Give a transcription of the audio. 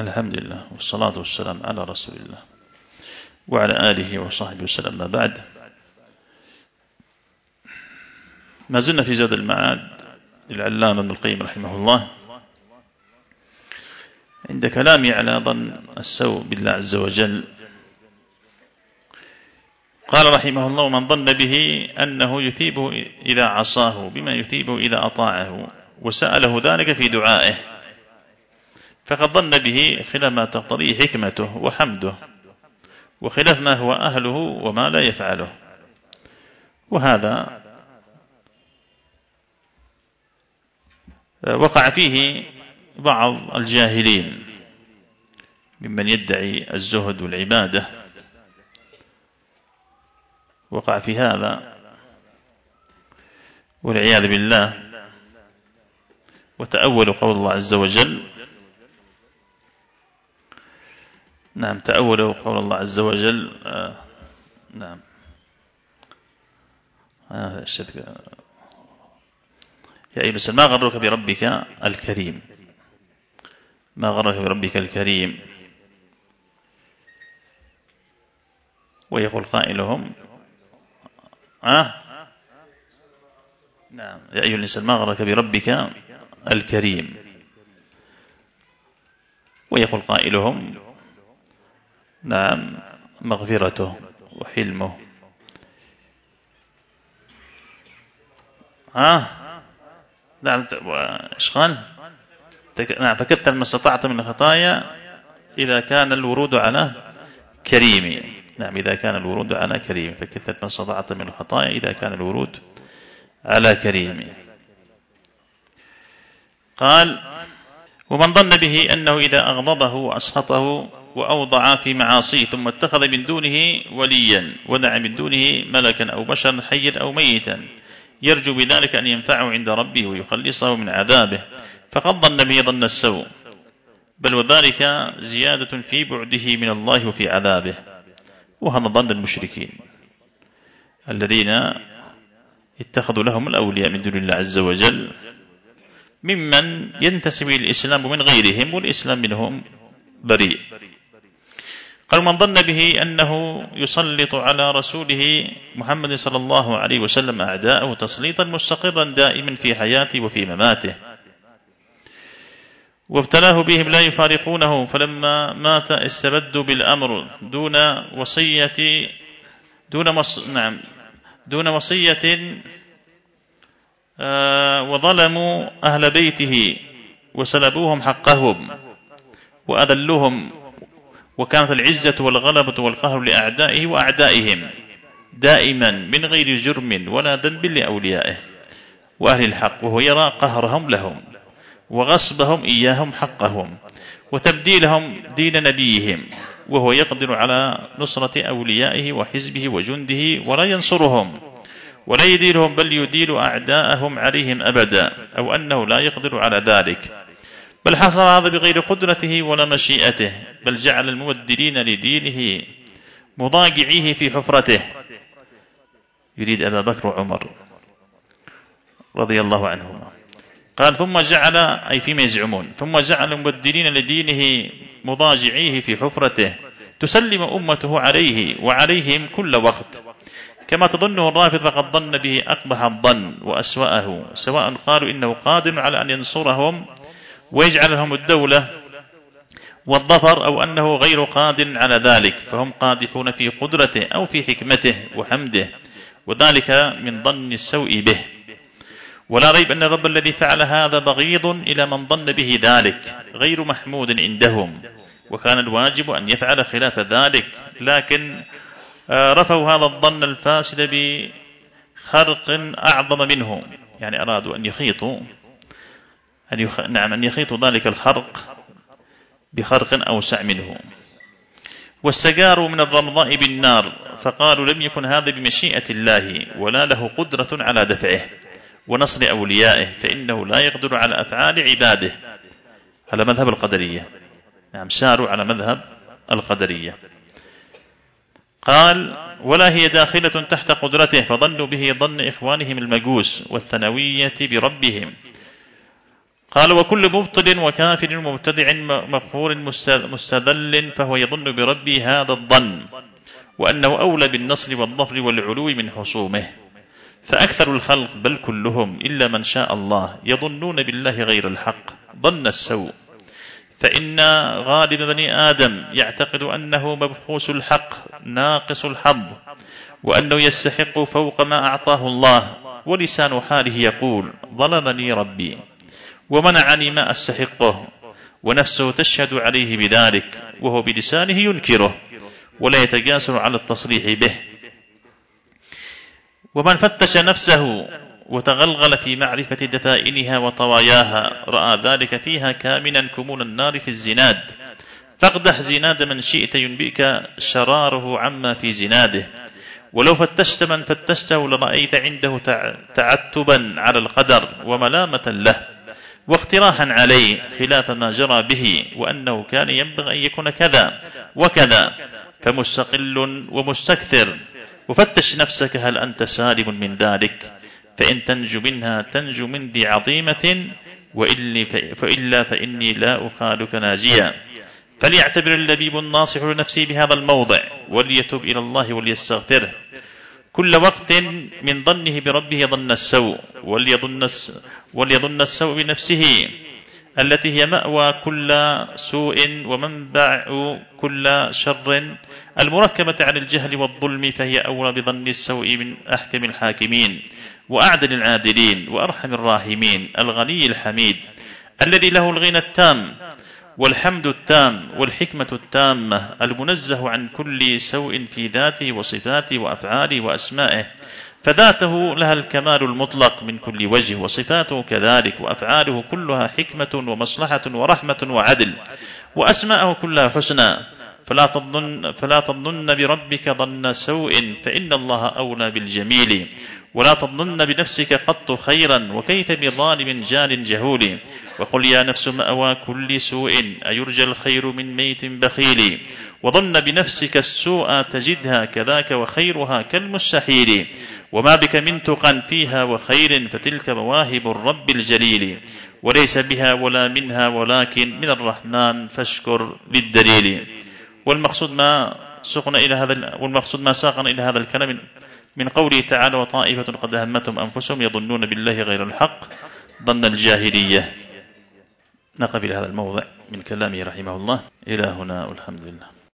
الحمد لله والصلاة والسلام على رسول الله وعلى آله وصحبه وسلم. ما بعد، ما زلنا في زاد المعاد للعلامة ابن القيم رحمه الله عند كلامه على ظن السوء بالله عز وجل. قال رحمه الله: من ظن به أنه يثيبه إذا عصاه بما يثيبه إذا أطاعه وسأله ذلك في دعائه فقد ظن به خلاف ما تقتضيه حكمته وحمده وخلاف ما هو أهله وما لا يفعله. وهذا وقع فيه بعض الجاهلين ممن يدعي الزهد والعبادة، وقع في هذا والعياذ بالله، وتأولوا قول الله عز وجل. نعم، تأولوا قول الله عز وجل. نعم، يا أيها الإنسان ما غرك بربك الكريم، ما غرك بربك الكريم. ويقول قائلهم: نعم، يا أيها الإنسان ما غرك بربك الكريم. ويقول قائلهم: نعم، مغفرته وحلمه. نعم، إيش قال؟ نعم، فكثر ما استطعت من الخطايا إذا كان الورود على كريم. نعم، إذا كان الورود على كريم، فكثر ما استطعت من الخطايا إذا كان الورود على كريم. قال: ومن ظن به أنه إذا أغضبه وأسخطه وأوضع في معاصيه ثم اتخذ من دونه وليا ودعا من دونه ملكا أو بشرا حيا أو ميتا يرجو بذلك أن ينفعه عند ربه ويخلصه من عذابه فقد ظن به ظن السوء، بل وذلك زيادة في بعده من الله وفي عذابه. وهذا ظن المشركين الذين اتخذوا لهم الأولياء من دون الله عز وجل ممن ينتسب إلى الإسلام من غيرهم والإسلام منهم بريء. قال: من ظن به أنه يسلط على رسوله محمد صلى الله عليه وسلم أعداءه تسليطا مستقرا دائما في حياته وفي مماته وابتلاه بهم لا يفارقونه، فلما مات استبدوا بالأمر دون وصية وظلموا أهل بيته وسلبوهم حقهم وأذلوهم، وكانت العزة والغلبة والقهر لأعدائه وأعدائهم دائما من غير جرم ولا ذنب لأوليائه وأهل الحق، وهو يرى قهرهم لهم وغصبهم إياهم حقهم وتبديلهم دين نبيهم، وهو يقدر على نصرة أوليائه وحزبه وجنده ولا ينصرهم ولا يديرهم، بل يدير أعداءهم عليهم أبدا، أو أنه لا يقدر على ذلك، بل حصل هذا بغير قدرته ولا مشيئته، بل جعل المبدلين لدينه مضاجعيه في حفرته. يريد أبا بكر وعمر رضي الله عنهما. قال: ثم جعل، أي فيما يزعمون، ثم جعل المبدلين لدينه مضاجعيه في حفرته تسلم أمته عليه وعليهم كل وقت، كما تظنه الرافض فقد ظن به أقبح الظن وأسوأه، سواء قالوا إنه قادر على أن ينصرهم ويجعل لهم الدولة والظفر أو أنه غير قادر على ذلك، فهم قادحون في قدرته أو في حكمته وحمده، وذلك من ظن السوء به. ولا ريب أن الرب الذي فعل هذا بغيض إلى من ظن به ذلك غير محمود عندهم، وكان الواجب أن يفعل خلاف ذلك، لكن رفعوا هذا الظن الفاسد بخرق أعظم منه، يعني أرادوا أن يخيطوا أن يخيطوا ذلك الخرق بخرق أوسع منه. واستجاروا من الرمضاء بالنار فقالوا: لم يكن هذا بمشيئة الله ولا له قدرة على دفعه ونصر أوليائه، فإنه لا يقدر على أفعال عباده، على مذهب القدرية. نعم، ساروا على مذهب القدرية. قال: ولا هي داخلة تحت قدرته، فظنوا به ظن إخوانهم المجوس والثانوية بربهم. قال: وكل مبطل وكافر مبتدع مقهور مستذل فهو يظن بربه هذا الظن، وأنه أولى بالنصر والظفر والعلو من خصومه. فأكثر الخلق بل كلهم إلا من شاء الله يظنون بالله غير الحق ظن السوء، فإن غالب بني آدم يعتقد أنه مبخوس الحق ناقص الحظ، وأنه يستحق فوق ما أعطاه الله، ولسان حاله يقول: ظلمني ربي ومنعني ما أستحقه، ونفسه تشهد عليه بذلك، وهو بلسانه ينكره ولا يتجاسر على التصريح به. ومن فتش نفسه وتغلغل في معرفة دفائنها وطواياها رأى ذلك فيها كامنا كمون النار في الزناد، فاقدح زناد من شئت ينبئك شراره عما في زناده، ولو فتشت من فتشته لرأيت عنده تعتبا على القدر وملامة له واقتراحا عليه خلاف ما جرى به، وأنه كان ينبغي أن يكون كذا وكذا، فمستقل ومستكثر. وفتش نفسك هل أنت سالم من ذلك، فإن تنجو منها تنجو من ذي عظيمة، وإلا فإني لا أخالك ناجيا. فليعتبر اللبيب الناصح لنفسه بهذا الموضع، وليتوب إلى الله وليستغفره. كل وقت من ظنه بربه ظن السوء، وليظن السوء بنفسه التي هي مأوى كل سوء ومنبع كل شر، المركبة عن الجهل والظلم، فهي أولى بظن السوء من أحكم الحاكمين وأعدل العادلين وأرحم الراحمين، الغني الحميد الذي له الغنى التام والحمد التام والحكمة التامة، المنزه عن كل سوء في ذاته وصفاته وأفعاله وأسمائه، فذاته لها الكمال المطلق من كل وجه، وصفاته كذلك، وأفعاله كلها حكمة ومصلحة ورحمة وعدل، وأسماءه كلها حسنى. فلا تظن بربك ظن سوء، فإن الله أولى بالجميل، ولا تظن بنفسك قط خيرا، وكيف بظالم جال جهول. وقل يا نفس مأوى كل سوء، أيرجى الخير من ميت بخيل، وظن بنفسك السوء تجدها كذاك، وخيرها كالمستحيل، وما بك من تقى فيها وخير، فتلك مواهب الرب الجليل، وليس بها ولا منها ولكن من الرحمن، فاشكر للدليل. والمقصود ما ساقنا إلى هذا الكلام من قوله تعالى: وطائفة قد أهمتهم أنفسهم يظنون بالله غير الحق ظن الجاهلية. نقف إلى هذا الموضع من كلامه رحمه الله. إلى هنا والحمد لله.